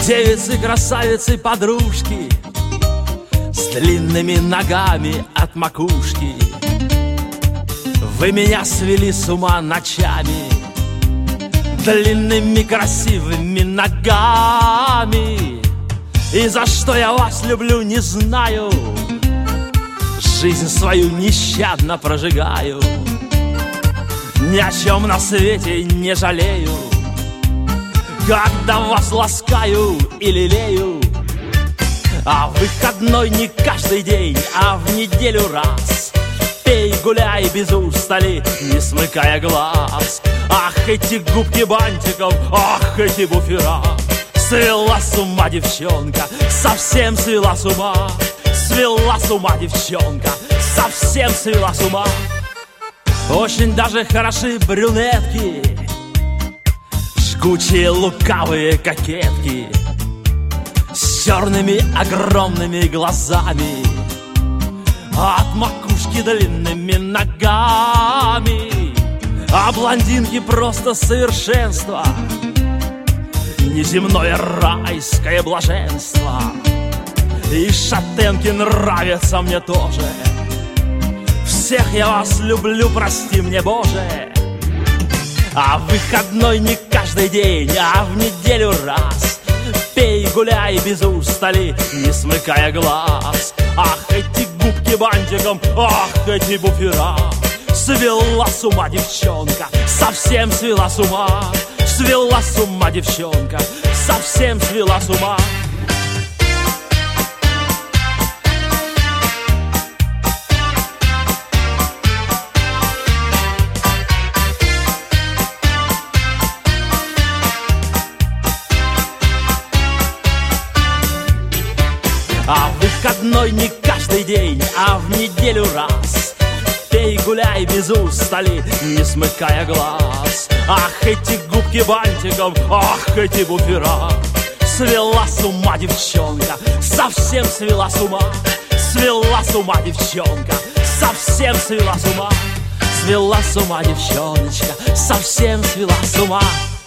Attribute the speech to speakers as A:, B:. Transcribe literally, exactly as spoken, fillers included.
A: девицы, красавицы, подружки с длинными ногами от макушки. Вы меня свели с ума ночами длинными красивыми ногами. И за что я вас люблю, не знаю. Жизнь свою нещадно прожигаю, ни о чем на свете не жалею. Когда вас ласкаю и лелею, а выходной не каждый день, а в неделю раз. Пей, гуляй без устали, не смыкая глаз. Ах, эти губки бантиков, ах, эти буфера. Свела с ума девчонка, совсем свела с ума. Свела с ума девчонка, совсем свела с ума. Очень даже хороши брюнетки, жгучие лукавые кокетки с черными огромными глазами, от макушки длинными ногами. А блондинки просто совершенство, неземное райское блаженство. И шатенки нравятся мне тоже. Всех я вас люблю, прости мне, Боже. А выходной не каждый день, а в неделю раз. Пей, гуляй без устали, не смыкая глаз. Ах, эти губки бантиком, ах, эти буфера. Свела с ума девчонка, совсем свела с ума. Свела с ума девчонка, совсем свела с ума. А выходной не каждый день, а в неделю раз. Пей, гуляй без устали, не смыкая глаз. Ах, эти губки бантиком, ах, эти буфера. Свела с ума девчонка, совсем свела с ума. Свела с ума девчонка, совсем свела с ума. Свела с ума девчоночка, совсем свела с ума.